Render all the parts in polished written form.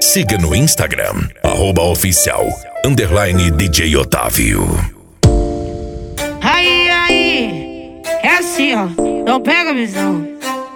Siga no Instagram, @oficial_DJ Otávio. Aí, é assim, ó, não pega a visão.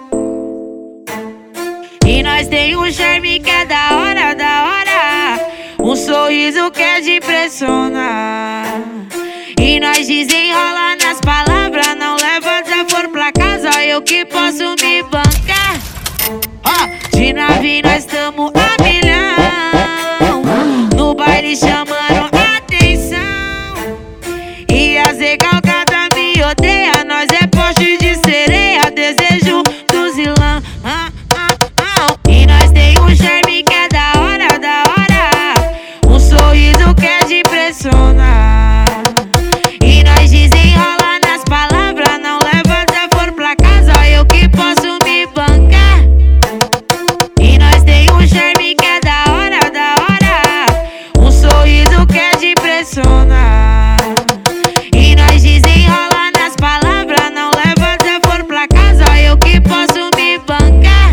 E nós tem um charme que é da hora, um sorriso que é de impressionar. E nós desenrola nas palavras, não leva desaforo pra casa, eu que posso me bancar. Ó, de nave nós tamo a milhão, no baile chamando atenção. E as recalcadas me odeia, nós é poste de sereia, desejo do zilão. E nós tem um charme que é da hora, um sorriso que é de impressionar. E nós desenrola nas palavras, não leva desaforo pra casa, eu que posso me bancar. E nós tem um charme que é da hora, um sorriso que é de impressionar. E nós desenrola nas palavras, não leva desaforo pra casa, eu que posso me bancar.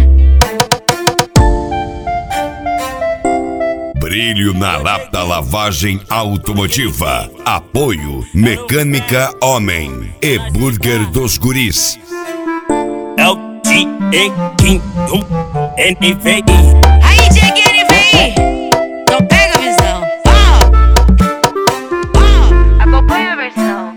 Brilho na lata lavagem automotiva. Apoio Mecânica Homem e Burger dos Guris. NVI. Aí, Dieguinho, vem! Não pega a visão. Acompanha a versão.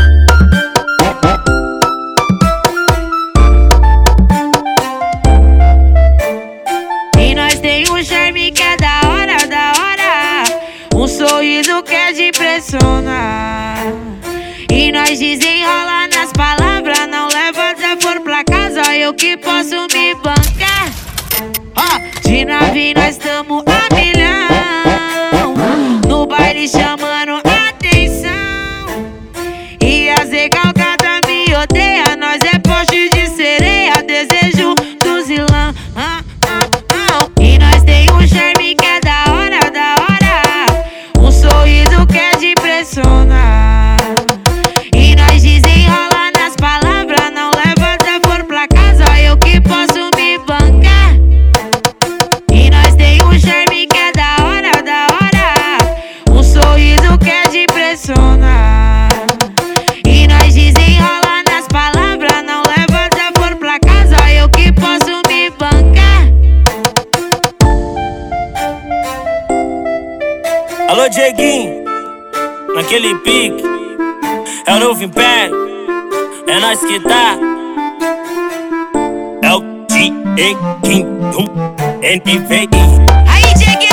E nós tem um charme que é da hora, um sorriso que é de impressionar. E nós desenrola nas palavras, não leva desaforo pra casa, eu que posso me bancar. Ó, de nave nós tamo a milhão, no baile chamando atenção. E as recalcadas me odeia, nós é poste de sereia, desejo do zilão. E nós tem um charme que é da hora, um sorriso que é de impressionar. E nós desenrola nas palavras, não leva desaforo pra casa, eu que posso me bancar. E nós tem um charme que é da hora, um sorriso que é de impressionar. E nós desenrola nas palavras, não leva desaforo pra casa, eu que posso me bancar. Alô, Dieguinho, naquele pique, é o novo império, é nós que tá. É o Dieguinho, NVI. Aí, Dieguinho.